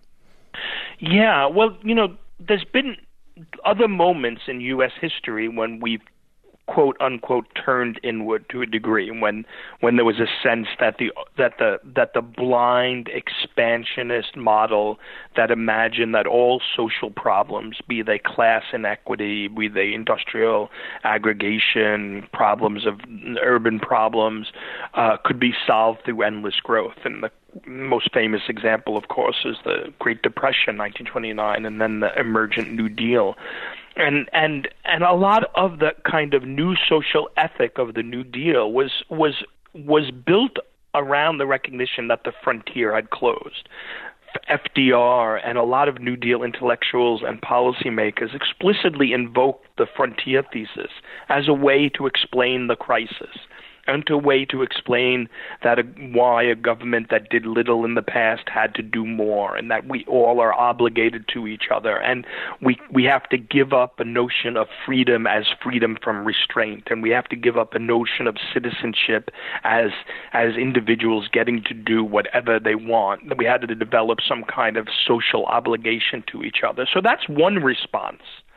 Yeah, well, you know, there's been other moments in U S history when we've quote unquote turned inward to a degree, when when there was a sense that the that the that the blind expansionist model that imagined that all social problems, be they class inequity, be they industrial aggregation, problems of urban problems, uh, could be solved through endless growth. And the most famous example, of course, is the Great Depression, nineteen twenty-nine, and then the emergent New Deal. And and and a lot of the kind of new social ethic of the New Deal was was was built around the recognition that the frontier had closed. F D R and a lot of New Deal intellectuals and policymakers explicitly invoked the frontier thesis as a way to explain the crisis, and a way to explain that a, why a government that did little in the past had to do more, and that we all are obligated to each other, and we we have to give up a notion of freedom as freedom from restraint, and we have to give up a notion of citizenship as as individuals getting to do whatever they want. We had to develop some kind of social obligation to each other. So that's one response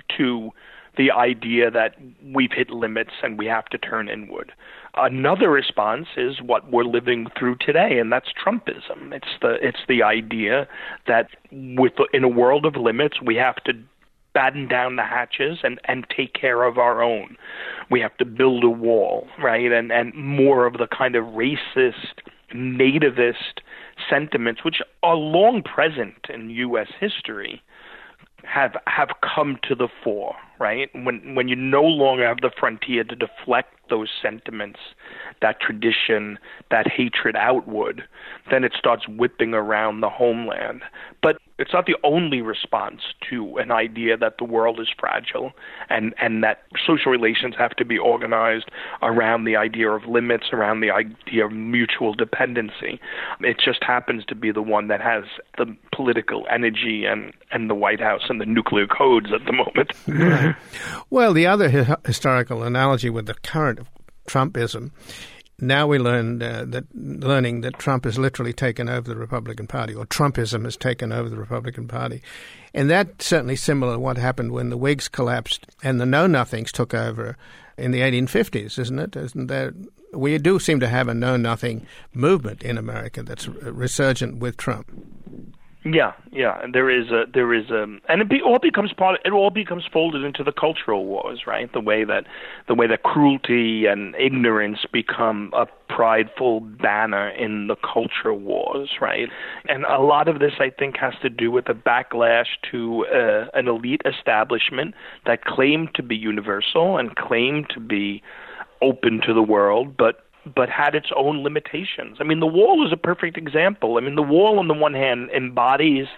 to the idea that we've hit limits and we have to turn inward. Another response is what we're living through today, and that's Trumpism. It's the it's the idea that with in a world of limits, we have to batten down the hatches and, and take care of our own. We have to build a wall, right? And and more of the kind of racist, nativist sentiments, which are long present in U S history, have have come to the fore, right? When when you no longer have the frontier to deflect those sentiments, that tradition, that hatred outward, then it starts whipping around the homeland. But it's not the only response to an idea that the world is fragile and, and that social relations have to be organized around the idea of limits, around the idea of mutual dependency. It just happens to be the one that has the political energy and, and the White House and the nuclear codes at the moment. Right. Well, the other hi- historical analogy with the current Trumpism, now we learned uh, that learning that Trump has literally taken over the Republican Party, or Trumpism has taken over the Republican Party. And that's certainly similar to what happened when the Whigs collapsed and the Know-Nothings took over in the eighteen fifties, isn't it? Isn't there? We do seem to have a Know-Nothing movement in America that's resurgent with Trump. Yeah, yeah, there is a there is a, and it be, all becomes part. It all becomes folded into the cultural wars, right? The way that the way that cruelty and ignorance become a prideful banner in the culture wars, right? And a lot of this, I think, has to do with a backlash to uh, an elite establishment that claimed to be universal and claimed to be open to the world, but. but had its own limitations. I mean, the wall is a perfect example. I mean, the wall, on the one hand, embodies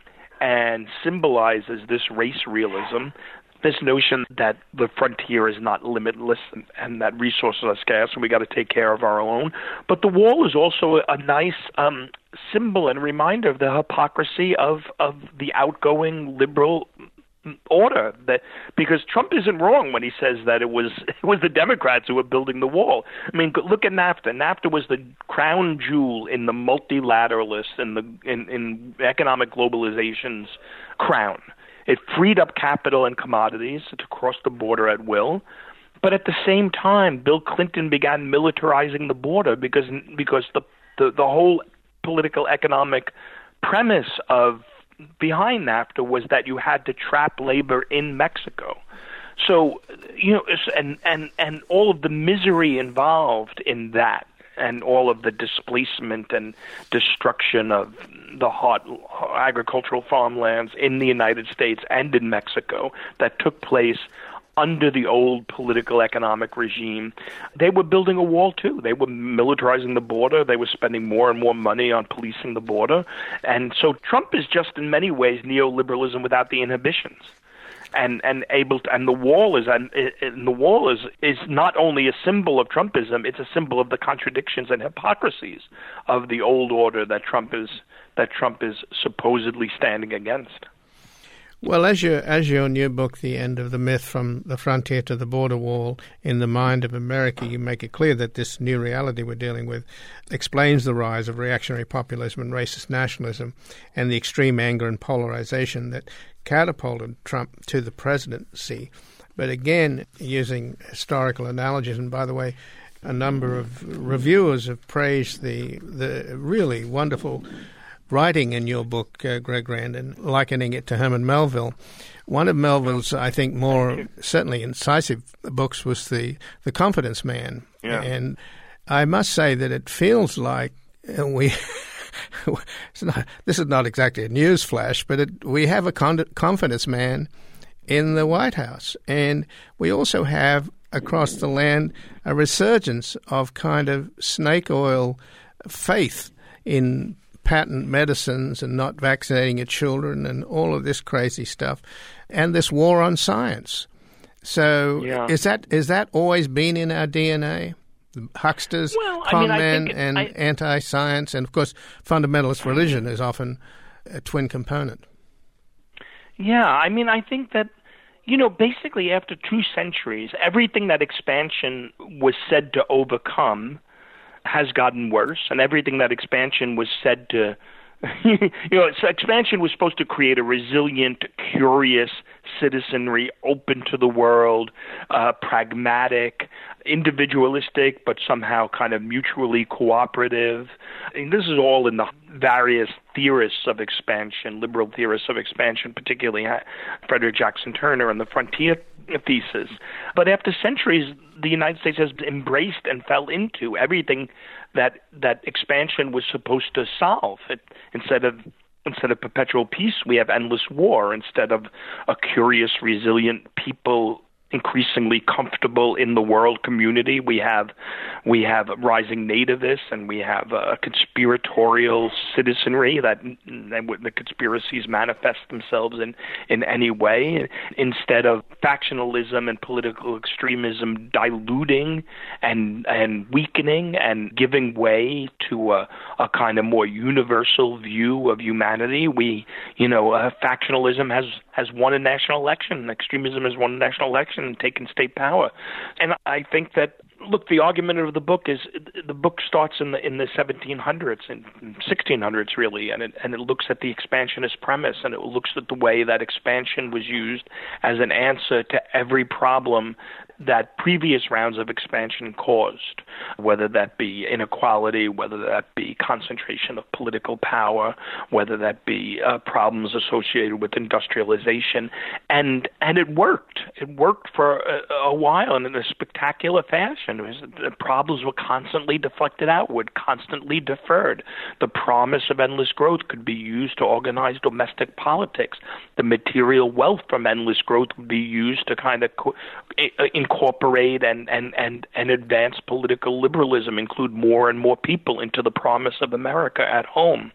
and symbolizes this race realism, this notion that the frontier is not limitless and, and that resources are scarce and we got to take care of our own. But the wall is also a nice um, symbol and reminder of the hypocrisy of, of the outgoing liberal order, that because Trump isn't wrong when he says that it was it was the Democrats who were building the wall. I mean, look at NAFTA. NAFTA was the crown jewel in the multilateralists and the in, in economic globalization's crown. It freed up capital and commodities to cross the border at will. But at the same time, Bill Clinton began militarizing the border because because the the, the whole political economic premise of behind NAFTA was that you had to trap labor in Mexico. So, you know, and, and, and all of the misery involved in that and all of the displacement and destruction of the hot agricultural farmlands in the United States and in Mexico that took place under the old political economic regime, they were building a wall too. They were militarizing the border. They were spending more and more money on policing the border. And so Trump is just in many ways neoliberalism without the inhibitions. And and able to, and the wall is and, and the wall is is not only a symbol of Trumpism, it's a symbol of the contradictions and hypocrisies of the old order that Trump is that Trump is supposedly standing against. Well, as your, as your new book, The End of the Myth, From the Frontier to the Border Wall in the Mind of America, you make it clear that this new reality we're dealing with explains the rise of reactionary populism and racist nationalism and the extreme anger and polarization that catapulted Trump to the presidency. But again, using historical analogies, and by the way, a number of reviewers have praised the the really wonderful writing in your book, uh, Greg Grandin, likening it to Herman Melville. One of Melville's, I think, more certainly incisive books was the, the Confidence Man. Yeah. And I must say that it feels like we it's not, this is not exactly a news flash, but it, we have a con- confidence man in the White House. And we also have across the land a resurgence of kind of snake oil faith in patent medicines and not vaccinating your children and all of this crazy stuff, and this war on science. So yeah. is that is that always been in our D N A? The hucksters, well, con I mean, men, I it, and I, anti-science, and of course fundamentalist religion is often a twin component. Yeah, I mean, I think that, you know, basically after two centuries, everything that expansion was said to overcome has gotten worse, and everything that expansion was said to you know, so expansion was supposed to create a resilient, curious citizenry, open to the world, uh, pragmatic, individualistic, but somehow kind of mutually cooperative. And this is all in the various theorists of expansion, liberal theorists of expansion, particularly Frederick Jackson Turner and the frontier thesis. But after centuries, the United States has embraced and fell into everything that that expansion was supposed to solve. It, instead of instead of perpetual peace, we have endless war. Instead of a curious, resilient people increasingly comfortable in the world community, we have we have rising nativists, and we have a conspiratorial citizenry that, that the conspiracies manifest themselves in in any way. Instead of factionalism and political extremism diluting and and weakening and giving way to a, a kind of more universal view of humanity, we you know uh, factionalism has has won a national election, extremism has won a national election and taken state power. And I think that, look, the argument of the book is the book starts in the in the seventeen hundreds and sixteen hundreds really, and it and it looks at the expansionist premise, and it looks at the way that expansion was used as an answer to every problem that previous rounds of expansion caused, whether that be inequality, whether that be concentration of political power, whether that be uh, problems associated with industrialization. And and it worked. It worked for a, a while and in a spectacular fashion. It was, the problems were constantly deflected outward, constantly deferred. The promise of endless growth could be used to organize domestic politics. The material wealth from endless growth would be used to kind of co- incorporate and, and, and, and advance political liberalism, include more and more people into the promise of America at home.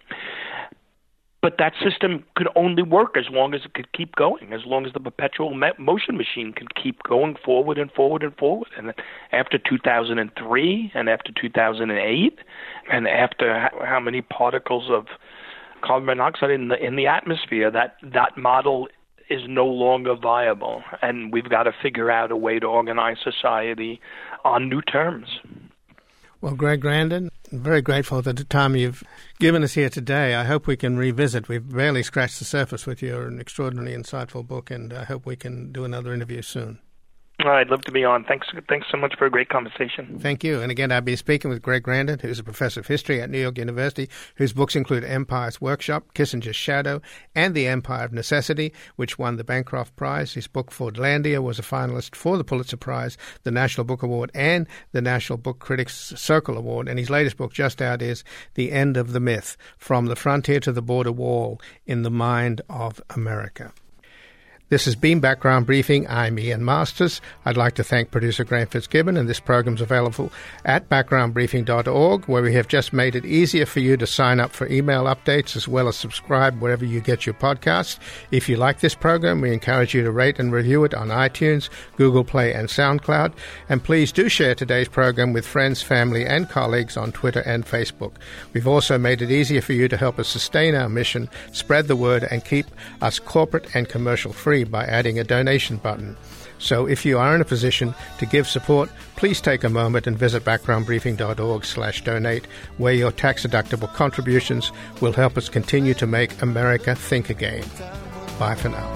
But that system could only work as long as it could keep going, as long as the perpetual motion machine could keep going forward and forward and forward. And after two thousand three and after two thousand eight and after how many particles of carbon monoxide in the in the atmosphere, that, that model is no longer viable. And we've got to figure out a way to organize society on new terms. Well, Greg Grandin, I'm very grateful for the time you've given us here today. I hope we can revisit. We've barely scratched the surface with you. You're an extraordinarily insightful book, and I hope we can do another interview soon. Well, I'd love to be on. Thanks Thanks so much for a great conversation. Thank you. And again, I'll be speaking with Greg Grandin, who's a professor of history at New York University, whose books include Empire's Workshop, Kissinger's Shadow, and The Empire of Necessity, which won the Bancroft Prize. His book, Fordlandia, was a finalist for the Pulitzer Prize, the National Book Award, and the National Book Critics Circle Award. And his latest book, just out, is The End of the Myth, From the Frontier to the Border Wall in the Mind of America. This has been Background Briefing. I'm Ian Masters. I'd like to thank producer Graham Fitzgibbon, and this program's available at background briefing dot org, where we have just made it easier for you to sign up for email updates as well as subscribe wherever you get your podcasts. If you like this program, we encourage you to rate and review it on iTunes, Google Play, and SoundCloud. And please do share today's program with friends, family, and colleagues on Twitter and Facebook. We've also made it easier for you to help us sustain our mission, spread the word, and keep us corporate and commercial free by adding a donation button. So if you are in a position to give support, please take a moment and visit background briefing dot org slash donate, where your tax-deductible contributions will help us continue to make America think again. Bye for now.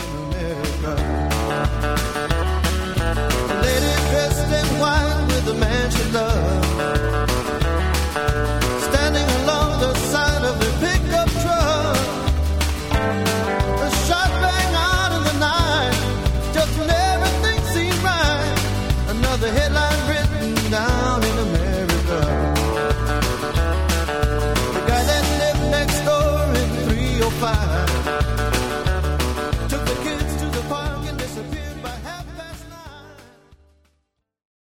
Lady dressed in white with the man she loved.